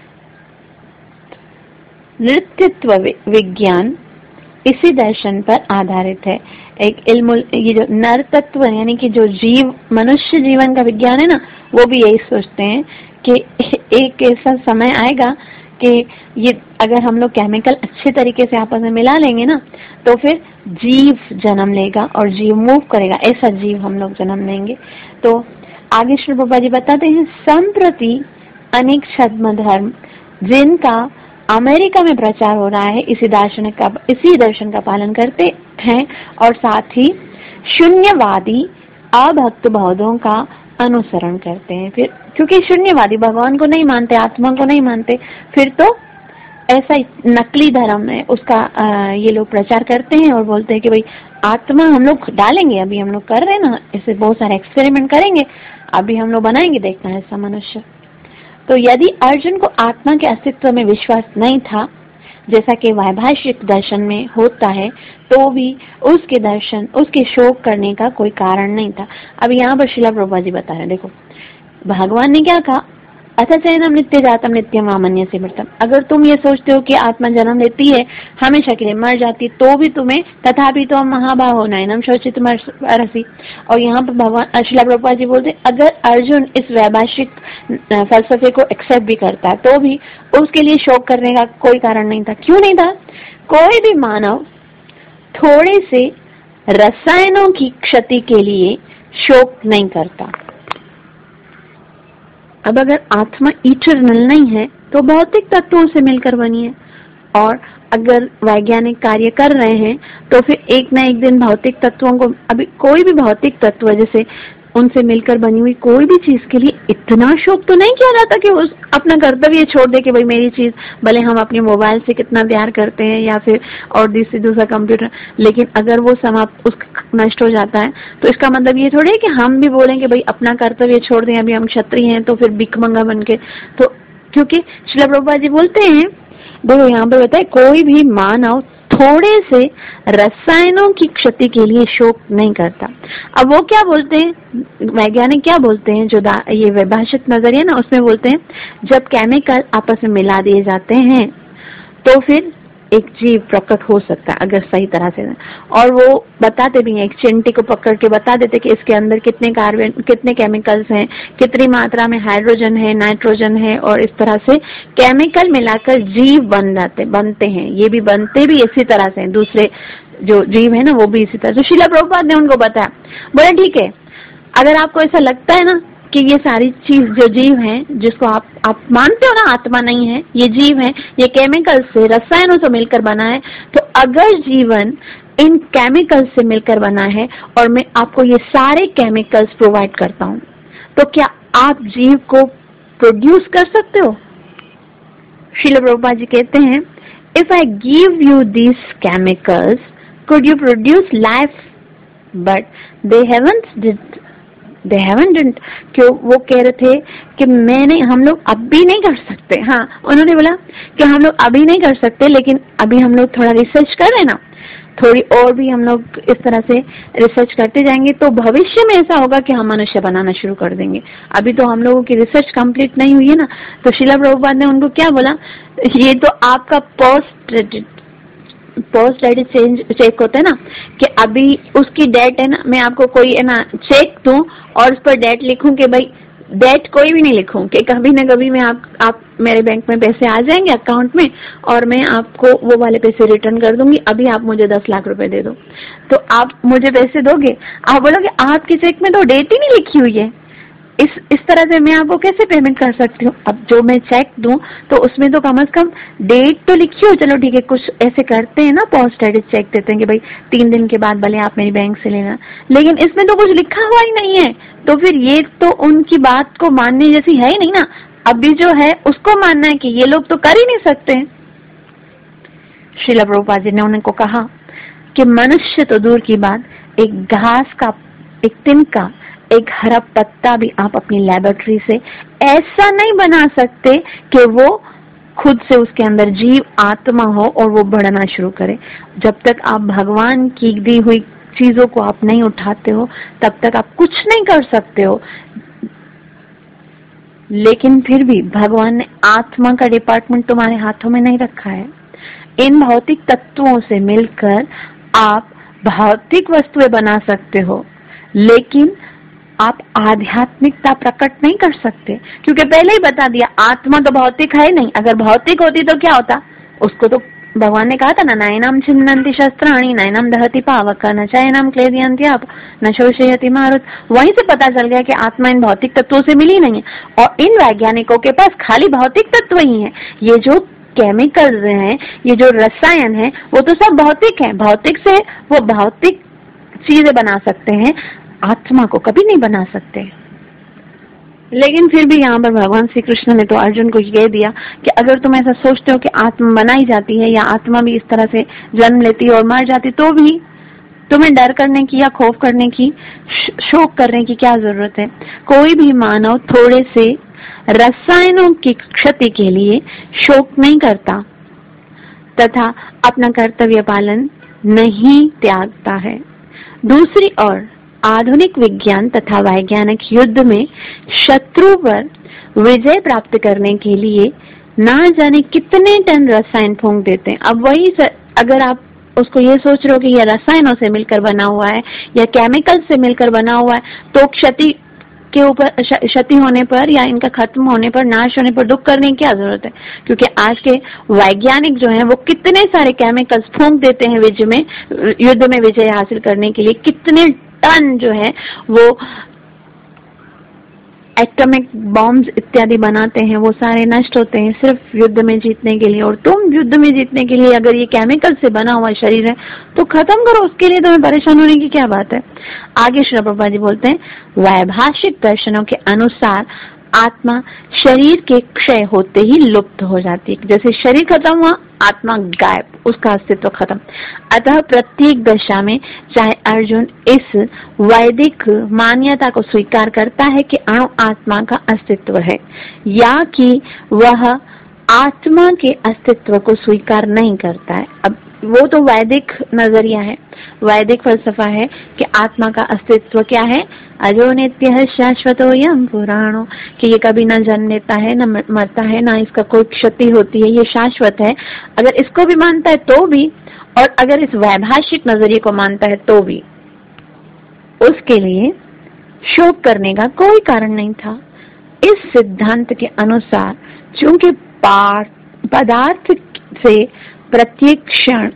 नृत्यत्व विज्ञान इसी दर्शन पर आधारित है। एक ये जो नर तत्व यानी कि जो जीव, मनुष्य जीवन का विज्ञान है ना, वो भी यही सोचते हैं कि एक ऐसा समय आएगा कि ये अगर हम लोग केमिकल अच्छे तरीके से आपस में मिला लेंगे ना, तो फिर जीव जन्म लेगा और जीव मूव करेगा, ऐसा जीव हम लोग जन्म लेंगे। तो आगे श्री प्रभुपाद जी बताते हैं, संप्रति अनेक छद्म धर्म जिनका अमेरिका में प्रचार हो रहा है, इसी दर्शन का पालन करते हैं और साथ ही शून्यवादी अभक्त बौद्धों का अनुसरण करते हैं। फिर क्योंकि शून्यवादी भगवान को नहीं मानते, आत्मा को नहीं मानते, फिर तो ऐसा नकली धर्म है उसका ये लोग प्रचार करते हैं और बोलते हैं कि भाई आत्मा हम लोग डालेंगे, अभी हम लोग कर रहे हैं ना, ऐसे बहुत सारे एक्सपेरिमेंट करेंगे, अभी हम लोग बनाएंगे, देखना है ऐसा मनुष्य। तो यदि अर्जुन को आत्मा के अस्तित्व में विश्वास नहीं था, जैसा कि वैभाषिक दर्शन में होता है, तो भी उसके शोक करने का कोई कारण नहीं था। अब यहाँ पर श्रीला प्रभुपाद जी बता रहे हैं, देखो भगवान ने क्या कहा, अथा चैनम नित्य जातम नित्यम आमन्य से मृतम। अगर तुम ये सोचते हो कि आत्मा जन्म लेती है, हमेशा के लिए मर जाती, तो भी तुम्हें तथापि तो महाबाहो नयनम शोचितुम अर्हसि। और यहाँ पर भगवान श्रीला प्रभुपाद जी बोलते, अगर अर्जुन इस वैभाषिक फलसफे को एक्सेप्ट भी करता है, तो भी उसके लिए शोक करने का कोई कारण नहीं था। क्यों नहीं था? कोई भी मानव थोड़े से रसायनों की क्षति के लिए शोक नहीं करता। अब अगर आत्मा इटर्नल नहीं है तो भौतिक तत्वों से मिलकर बनी है, और अगर वैज्ञानिक कार्य कर रहे हैं तो फिर एक ना एक दिन भौतिक तत्वों को, अभी कोई भी भौतिक तत्व जैसे उनसे मिलकर बनी हुई कोई भी चीज के लिए इतना शोक तो नहीं किया जाता कि उस अपना कर्तव्य छोड़ दे कि भाई मेरी चीज, भले हम अपने मोबाइल से कितना प्यार करते हैं या फिर और दूसरा कंप्यूटर, लेकिन अगर वो समाप्त नष्ट हो जाता है तो इसका मतलब ये थोड़ी है कि हम भी बोलेंगे भाई अपना कर्तव्य छोड़ दें, अभी हम क्षत्रिय हैं तो फिर भिखमंगा बन के। तो क्योंकि श्रील प्रभुपाद जी बोलते हैं, देखो यहाँ पे बताए, कोई भी मानव थोड़े से रसायनों की क्षति के लिए शोक नहीं करता। अब वो क्या बोलते हैं, वैज्ञानिक क्या बोलते हैं, जो ये वैभाषिक नजरिया ना, उसमें बोलते हैं जब केमिकल आपस में मिला दिए जाते हैं तो फिर एक जीव प्रकट हो सकता है अगर सही तरह से। और वो बताते भी हैं, एक चिंटी को पकड़ के बता देते कि इसके अंदर कितने केमिकल्स हैं, कितनी मात्रा में हाइड्रोजन है, नाइट्रोजन है, और इस तरह से केमिकल मिलाकर जीव बनते हैं। ये भी बनते भी इसी तरह से, दूसरे जो जीव है ना वो भी इसी तरह से। श्रील प्रभुपाद ने उनको बताया, बोले ठीक है, अगर आपको ऐसा लगता है ना कि ये सारी चीज जो जीव हैं, जिसको आप मानते हो ना आत्मा नहीं है, ये जीव है, ये केमिकल से, रसायनों से मिलकर बना है, तो अगर जीवन इन केमिकल्स से मिलकर बना है और मैं आपको ये सारे केमिकल्स प्रोवाइड करता हूँ, तो क्या आप जीव को प्रोड्यूस कर सकते हो? श्रील प्रभुपाद जी कहते हैं, if I give you this chemicals could you produce life, but they haven't did. क्यों? वो कह रहे थे कि हम लोग अभी नहीं कर सकते। हाँ, उन्होंने बोला कि हम लोग अभी नहीं कर सकते, लेकिन अभी हम लोग थोड़ा रिसर्च कर रहे हैं ना, थोड़ी और भी हम लोग इस तरह से रिसर्च करते जाएंगे तो भविष्य में ऐसा होगा कि हम मनुष्य बनाना शुरू कर देंगे। अभी तो हम लोगों की रिसर्च कंप्लीट नहीं हुई है ना। तो श्रील प्रभुपाद ने उनको क्या बोला, ये तो आपका पोस्ट डेट चेक होता है ना, कि अभी उसकी डेट है ना, मैं आपको कोई है ना चेक दूं और उस पर डेट लिखूं कि भाई डेट कोई भी नहीं लिखूं कि कभी न कभी मैं आप मेरे बैंक में पैसे आ जाएंगे अकाउंट में और मैं आपको वो वाले पैसे रिटर्न कर दूंगी, अभी आप मुझे 10 लाख रुपए दे दो, तो आप मुझे पैसे दोगे? आप बोलोगे आपके चेक में तो डेट ही नहीं लिखी हुई है, इस तरह से मैं आपको कैसे पेमेंट कर सकती हूँ? अब जो मैं चेक दूं तो उसमें तो कम से कम डेट तो लिखी हो। चलो ठीक है, कुछ ऐसे करते हैं ना, पोस्ट डेटेड चेक देते हैं कि भाई 3 दिन के बाद भले आप मेरी बैंक से लेना, लेकिन इसमें तो कुछ लिखा हुआ ही नहीं है। तो फिर ये तो उनकी बात को मानने जैसी है ही नहीं ना। अभी जो है उसको मानना है कि ये लोग तो कर ही नहीं सकते। श्रील प्रभुपाद जी ने उनको कहा कि मनुष्य तो दूर की बात, एक घास का, एक तिनका, एक हरा पत्ता भी आप अपनी लेबोरेटरी से ऐसा नहीं बना सकते कि वो खुद से उसके अंदर जीव आत्मा हो और वो बढ़ना शुरू करे। जब तक आप भगवान की दी हुई चीजों को आप नहीं उठाते हो तब तक आप कुछ नहीं कर सकते हो। लेकिन फिर भी भगवान ने आत्मा का डिपार्टमेंट तुम्हारे हाथों में नहीं रखा है। इन भौतिक तत्वों से मिलकर आप भौतिक वस्तुएं बना सकते हो, लेकिन आप आध्यात्मिकता प्रकट नहीं कर सकते, क्योंकि पहले ही बता दिया आत्मा तो भौतिक है नहीं। अगर भौतिक होती तो क्या होता? उसको तो भगवान ने कहा था ना, नैनम छिन्नन्ति शस्त्राणि नैनम दहति पावक न चैनम क्लेदयन्ति आप न शोषयति मारुत। वहीं से पता चल गया कि आत्मा इन भौतिक तत्वों से मिली नहीं है और इन वैज्ञानिकों के पास खाली भौतिक तत्व ही है। ये जो केमिकल्स हैं, ये जो रसायन है, वो तो सब भौतिक है। भौतिक से वो भौतिक चीजें बना सकते हैं, आत्मा को कभी नहीं बना सकते। लेकिन फिर भी यहाँ पर भगवान श्री कृष्ण ने तो अर्जुन को कह दिया कि अगर तुम ऐसा सोचते हो कि आत्मा बनाई जाती है या आत्मा भी इस तरह से जन्म लेती है और मर जाती, तो भी तुम्हें डर करने की या खौफ करने की, शोक करने की क्या जरूरत है। कोई भी मानव थोड़े से रसायनों की क्षति के लिए शोक नहीं करता तथा अपना कर्तव्य पालन नहीं त्यागता है। दूसरी ओर आधुनिक विज्ञान तथा वैज्ञानिक युद्ध में शत्रु पर विजय प्राप्त करने के लिए ना जाने कितने टन रसायन फूंक देते हैं। अब वही अगर आप उसको ये सोच रहे हो कि यह रसायनों से मिलकर बना हुआ है या केमिकल से मिलकर बना हुआ है, तो क्षति के ऊपर, क्षति होने पर या इनका खत्म होने पर, नाश होने पर दुख करने की क्या जरूरत है। क्योंकि आज के वैज्ञानिक जो हैं वो कितने सारे केमिकल्स फूंक देते हैं युद्ध में विजय हासिल करने के लिए। कितने टन जो है वो एटॉमिक बॉम्ब्स इत्यादि बनाते हैं, वो सारे नष्ट होते हैं सिर्फ युद्ध में जीतने के लिए। और तुम युद्ध में जीतने के लिए अगर ये केमिकल से बना हुआ शरीर है तो खत्म करो, उसके लिए तुम्हें परेशान होने की क्या बात है। आगे श्री प्रभुपाद जी बोलते हैं, वैभाषिक दर्शनों के अनुसार आत्मा शरीर के क्षय होते ही लुप्त हो जाती है। जैसे शरीर खत्म हुआ, आत्मा गायब, उसका अस्तित्व खत्म। अतः प्रत्येक दशा में चाहे अर्जुन इस वैदिक मान्यता को स्वीकार करता है कि अणु आत्मा का अस्तित्व है या कि वह आत्मा के अस्तित्व को स्वीकार नहीं करता है। अब वो तो वैदिक नजरिया है, वैदिक फलसफा है कि आत्मा का अस्तित्व क्या है, अजो नित्य शाश्वतो यम पुराणो, कि ये कभी न जन्म लेता है, न मरता है, ना इसका कोई क्षति होती है, ये शाश्वत है। अगर इसको भी मानता है तो भी, और अगर इस वैभाषिक नजरिए को मानता है तो भी, उसके लिए शोक करने का कोई कारण नहीं था। इस सिद्धांत के अनुसार चूंकि पदार्थ से प्रत्येक क्षण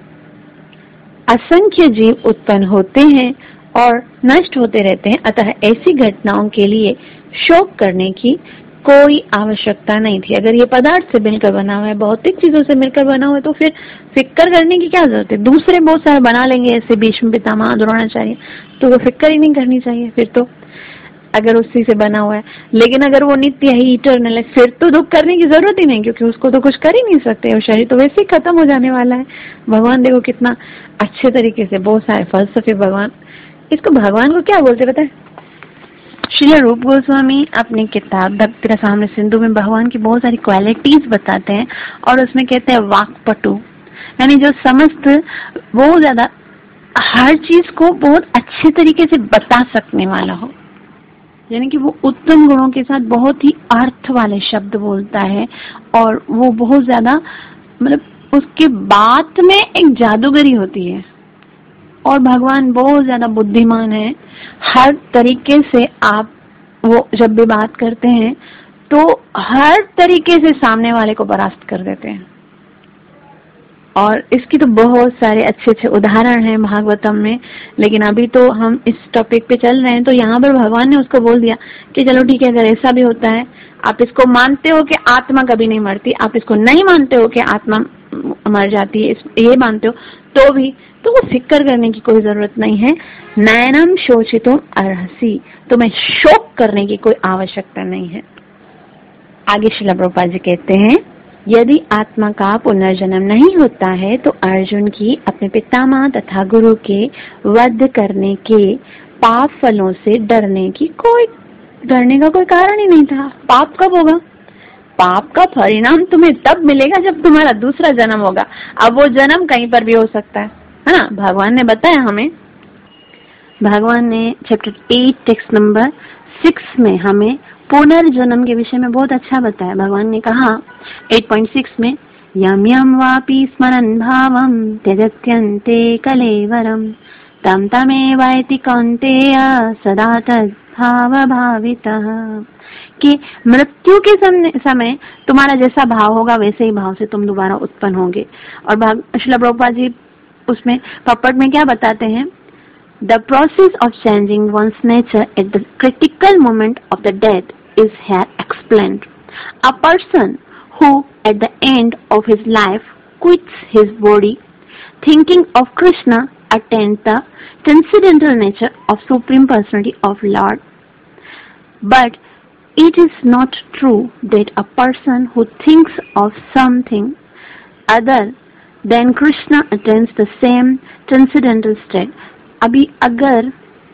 असंख्य जीव उत्पन्न होते हैं और नष्ट होते रहते हैं, अतः ऐसी घटनाओं के लिए शोक करने की कोई आवश्यकता नहीं थी। अगर ये पदार्थ से मिलकर बना हुआ है, भौतिक चीजों से मिलकर बना हुआ है, तो फिर फिक्र करने की क्या जरूरत है। दूसरे बहुत सारे बना लेंगे ऐसे, भीष्म पितामह, द्रोणाचार्य, तो वो फिक्र ही नहीं करनी चाहिए फिर तो, अगर उसी से बना हुआ है। लेकिन अगर वो नित्य है, इटर्नल है, फिर तो दुख करने की जरूरत ही नहीं, क्योंकि उसको तो कुछ कर ही नहीं सकते, और शरीर तो वैसे ही खत्म हो जाने वाला है। भगवान देखो कितना अच्छे तरीके से, बहुत सारे फलसफे भगवान, इसको भगवान को क्या बोलते पता है। श्री रूप गोस्वामी अपनी किताब भक्ति रसामृत सिंधु में भगवान की बहुत सारी क्वालिटीज बताते हैं, और उसमें कहते हैं वाक्पटु, यानी जो समस्त बहुत ज्यादा हर चीज को बहुत अच्छे तरीके से बता सकने वाला हो, यानी कि वो उत्तम गुणों के साथ बहुत ही अर्थ वाले शब्द बोलता है, और वो बहुत ज्यादा, मतलब उसके बात में एक जादूगरी होती है। और भगवान बहुत ज्यादा बुद्धिमान है, हर तरीके से आप वो जब भी बात करते हैं तो हर तरीके से सामने वाले को परास्त कर देते हैं। और इसकी तो बहुत सारे अच्छे अच्छे उदाहरण हैं भागवतम में, लेकिन अभी तो हम इस टॉपिक पे चल रहे हैं, तो यहाँ पर भगवान ने उसको बोल दिया कि चलो ठीक है, अगर ऐसा भी होता है, आप इसको मानते हो कि आत्मा कभी नहीं मरती, आप इसको नहीं मानते हो कि आत्मा मर जाती है, ये मानते हो तो भी, तो वो फिक्र करने की कोई जरूरत नहीं है। नयनम शोचितुम अर्हसि, तुम्हें शोक करने की कोई आवश्यकता नहीं है। आगे श्रील प्रभुपाद जी कहते हैं, यदि आत्मा का पुनर्जन्म नहीं होता है तो अर्जुन की अपने पितामह तथा गुरु के वध करने के पाप फलों से डरने का कोई कारण ही नहीं था। पाप कब होगा? पाप का परिणाम तुम्हें तब मिलेगा जब तुम्हारा दूसरा जन्म होगा। अब वो जन्म कहीं पर भी हो सकता है ना। भगवान ने बताया हमें, भगवान ने चैप्टर 8 टेक्स्ट नंबर 6 में हमें पुनर्जन्म के विषय में बहुत अच्छा बताया। भगवान ने कहा 8.6 में, यम यम वापि स्मरन् भावम त्यजत्यन्ते कलेवरम तम तमेवायति कौन्तेय सदा तद्भाव भावितः, कि मृत्यु के समय तुम्हारा जैसा भाव होगा वैसे ही भाव से तुम दोबारा उत्पन्न होगे। और श्रील प्रभुपाद जी उसमें पपट में क्या बताते हैं, The process of changing one's nature at the critical moment of the death is here explained. A person who at the end of his life quits his body thinking of Krishna attains the transcendental nature of Supreme Personality of Lord. But It is not true that a person who thinks of something other than Krishna attains the same transcendental state. अभी अगर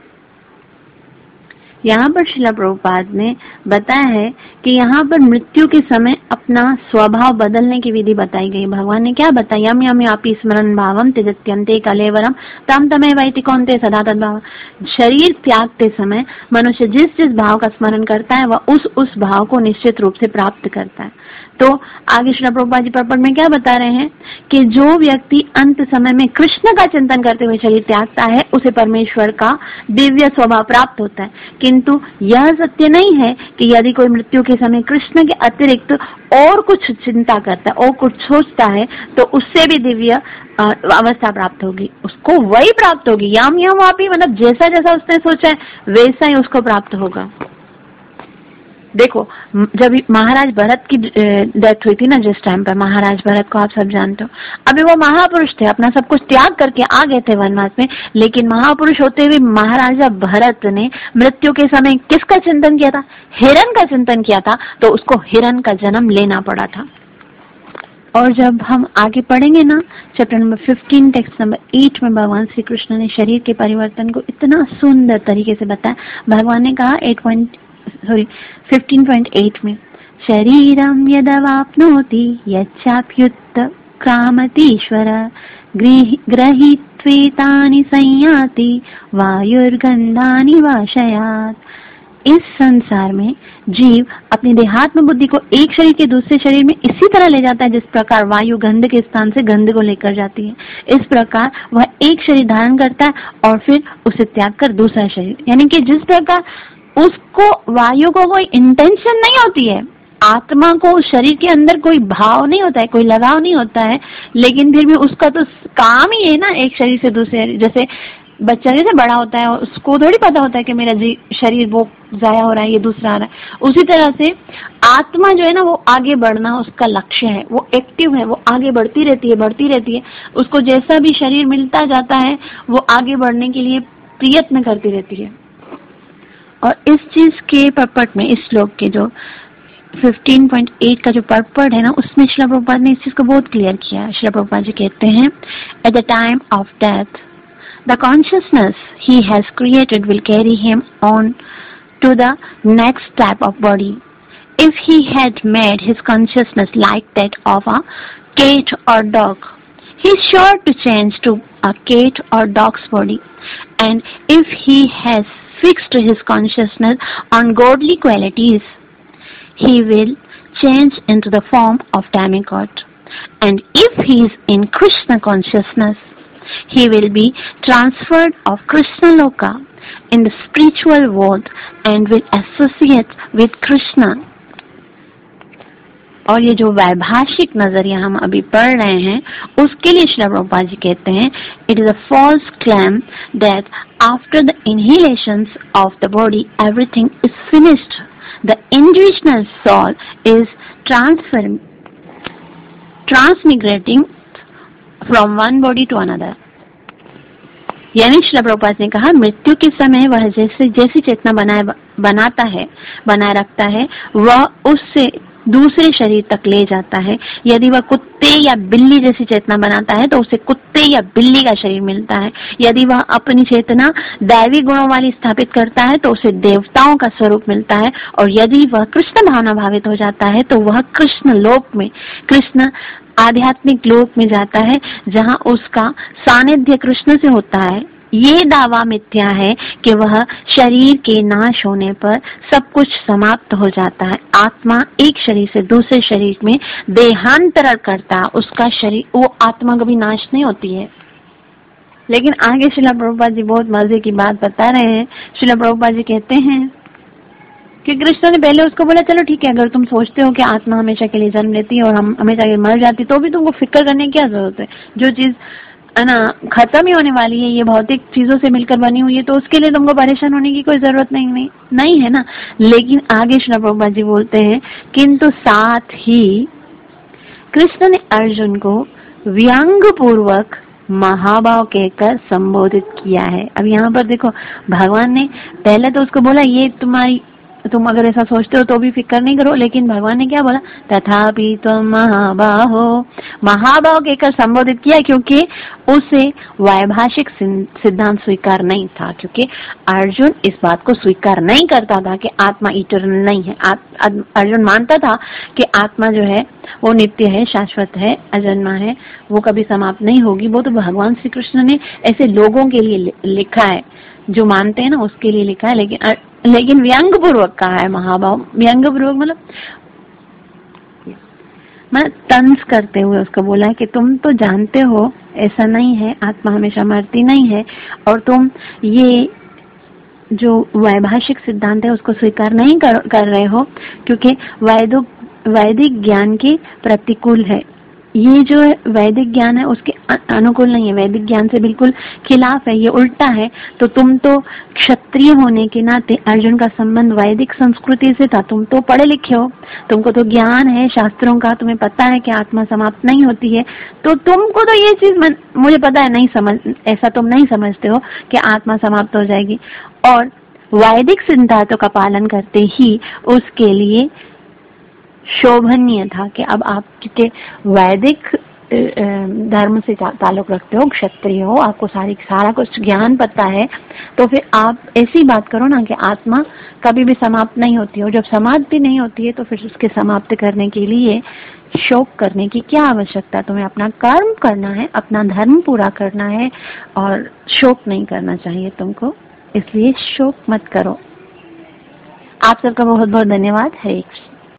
यहाँ पर श्रील प्रभुपाद ने बताया है कि यहाँ पर मृत्यु के समय अपना स्वभाव बदलने की विधि बताई गई। भगवान ने क्या बताया? यम यम यापि स्मरण भावम त्यजत्यन्ते कलेवरम तम तमे वैति कौन्ते सदा तद्भाव। शरीर त्यागते समय मनुष्य जिस जिस भाव का स्मरण करता है वह उस भाव को निश्चित रूप से प्राप्त करता है। तो आगे श्रील प्रभुपाद जी पर्पट में क्या बता रहे हैं कि जो व्यक्ति अंत समय में कृष्ण का चिंतन करते हुए शरीर त्यागता है उसे परमेश्वर का दिव्य स्वभाव प्राप्त होता है। किंतु यह सत्य नहीं है कि यदि कोई मृत्यु के समय कृष्ण के अतिरिक्त और कुछ चिंता करता है और कुछ सोचता है तो उससे भी दिव्य अवस्था प्राप्त होगी, उसको वही प्राप्त होगी। याम याम वापी, मतलब जैसा जैसा उसने सोचा है वैसा ही उसको प्राप्त होगा। देखो, जब महाराज भरत की डेथ हुई थी ना, जिस टाइम पर महाराज भरत को आप सब जानते हो, अभी वो महापुरुष थे, अपना सब कुछ त्याग करके आ गए थे वनवास में, लेकिन महापुरुष होते हुए महाराजा भरत ने मृत्यु के समय किसका चिंतन किया था? हिरण का चिंतन किया था, तो उसको हिरण का जन्म लेना पड़ा था। और जब हम आगे पढ़ेंगे ना, चैप्टर नंबर 15 टेक्स्ट नंबर 8 में भगवान श्री कृष्ण ने शरीर के परिवर्तन को इतना सुंदर तरीके से बताया। भगवान ने कहा 15.8 में, शरीरम यदवाप्नोति यच्चाप्युत्त क्रामतीश्वर गृहीत्वेतानि संयाति वायुर्गंधानि वाशयात्। इस संसार में जीव अपनी देहात्म बुद्धि को एक शरीर के दूसरे शरीर में इसी तरह ले जाता है जिस प्रकार वायु गंध के स्थान से गंध को लेकर जाती है। इस प्रकार वह एक शरीर धारण करता है और फिर उसे त्याग कर दूसरा शरीर, यानी कि जिस प्रकार उसको वायु को कोई इंटेंशन नहीं होती है, आत्मा को शरीर के अंदर कोई भाव नहीं होता है, कोई लगाव नहीं होता है, लेकिन फिर भी उसका तो काम ही है ना एक शरीर से दूसरे। जैसे बच्चा जैसे बड़ा होता है उसको थोड़ी पता होता है कि मेरा शरीर वो जाया हो रहा है, ये दूसरा आ रहा है। उसी तरह से आत्मा जो है ना, वो आगे बढ़ना उसका लक्ष्य है, वो एक्टिव है, वो आगे बढ़ती रहती है। उसको जैसा भी शरीर मिलता जाता है वो आगे बढ़ने के लिए प्रयत्न करती रहती है। और इस चीज के पर्पट में, इस श्लोक के जो 15.8 का जो पर्पट है ना, उसमें श्रील प्रभुपाद ने इस चीज को बहुत क्लियर किया। श्रील प्रभुपाद जी कहते हैं, at the time of death the consciousness he has created will carry him on to the next type of body. If he had made his consciousness like that of a cat or dog, he is sure to change to a cat or dog's body. And if he has fixed his consciousness on godly qualities, he will change into the form of demigod. And if he is in Krishna consciousness, he will be transferred of Krishna Loka in the spiritual world and will associate with Krishna. और ये जो वैभाषिक नजरिया हम अभी पढ़ रहे हैं उसके लिए श्रील प्रभुपाद जी कहते हैं, it is a false claim that after the inhalations of the body everything is finished. The individual soul is transmigrating from one body to another. यानी श्रील प्रभुपाद ने कहा, मृत्यु के समय वह जैसी चेतना बनाए रखता है वह उससे दूसरे शरीर तक ले जाता है। यदि वह कुत्ते या बिल्ली जैसी चेतना बनाता है तो उसे कुत्ते या बिल्ली का शरीर मिलता है। यदि वह अपनी चेतना दैवी गुणों वाली स्थापित करता है तो उसे देवताओं का स्वरूप मिलता है। और यदि वह कृष्ण भावना भावित हो जाता है तो वह कृष्ण लोक में, कृष्ण आध्यात्मिक लोक में जाता है जहाँ उसका सानिध्य कृष्ण से होता है। ये दावा मिथ्या है कि वह शरीर के नाश होने पर सब कुछ समाप्त हो जाता है। आत्मा एक शरीर से दूसरे शरीर में देहांतरण करता है, उसका शरीर, वो आत्मा कभी नाश नहीं होती है। लेकिन आगे श्रील प्रभुपाद जी बहुत मजे की बात बता रहे हैं। श्रील प्रभुपाद जी कहते हैं कि कृष्ण ने पहले उसको बोला, चलो ठीक है, अगर तुम सोचते हो कि आत्मा हमेशा के लिए जन्म लेती है और हम हमेशा के लिए मर जाती तो भी तुमको फिक्र करने की क्या जरूरत है? जो चीज है ना खत्म ही होने वाली है, ये भौतिक चीजों से मिलकर बनी हुई है, तो उसके लिए तुमको परेशान होने की कोई जरूरत नहीं है ना। लेकिन आगे श्रील प्रभुपाद जी बोलते हैं, किंतु साथ ही कृष्ण ने अर्जुन को व्यंग पूर्वक महाभाव कहकर संबोधित किया है। अब यहाँ पर देखो, भगवान ने पहले तो उसको बोला, ये तुम्हारी तुम अगर ऐसा सोचते हो तो भी फिक्र नहीं करो। लेकिन भगवान ने क्या बोला, तथापि तुम महाबाहो, महाबाहो कहकर संबोधित किया क्योंकि उसे वैभाषिक सिद्धांत स्वीकार नहीं था, क्योंकि अर्जुन इस बात को स्वीकार नहीं करता था कि आत्मा इटर्नल नहीं है। अर्जुन मानता था कि आत्मा जो है वो नित्य है, शाश्वत है, अजन्मा है, वो कभी समाप्त नहीं होगी। वो तो भगवान श्री कृष्ण ने ऐसे लोगों के लिए लिखा है, जो मानते हैं ना उसके लिए लिखा है। लेकिन व्यंग पूर्वक कहा है महाभाव। व्यंग पूर्वक मतलब तंज करते हुए उसको बोला है कि तुम तो जानते हो ऐसा नहीं है, आत्मा हमेशा मरती नहीं है, और तुम ये जो वैभाषिक सिद्धांत है उसको स्वीकार नहीं कर रहे हो क्योंकि वैदिक ज्ञान के प्रतिकूल है। ये जो वैदिक ज्ञान है उसके अनुकूल नहीं है, वैदिक ज्ञान से बिल्कुल खिलाफ है, ये उल्टा है। तो तुम तो क्षत्रिय होने के नाते, अर्जुन का संबंध वैदिक संस्कृति से था, तुम तो पढ़े लिखे हो, तुमको तो ज्ञान है शास्त्रों का, तुम्हें पता है कि आत्मा समाप्त नहीं होती है, तो तुमको तो ये चीज मुझे पता है नहीं ऐसा तुम नहीं समझते हो कि आत्मा समाप्त हो जाएगी। और वैदिक सिद्धांतों का पालन करते ही उसके लिए शोभनीय था कि अब आप क्योंकि वैदिक धर्म से ताल्लुक रखते हो, क्षत्रिय हो, आपको सारा कुछ ज्ञान पता है, तो फिर आप ऐसी बात करो ना कि आत्मा कभी भी समाप्त नहीं होती हो। जब समाप्ति नहीं होती है तो फिर उसके समाप्त करने के लिए शोक करने की क्या आवश्यकता। तुम्हें अपना कर्म करना है, अपना धर्म पूरा करना है और शोक नहीं करना चाहिए तुमको, इसलिए शोक मत करो। आप सबका बहुत बहुत धन्यवाद। हरे कृष्ण।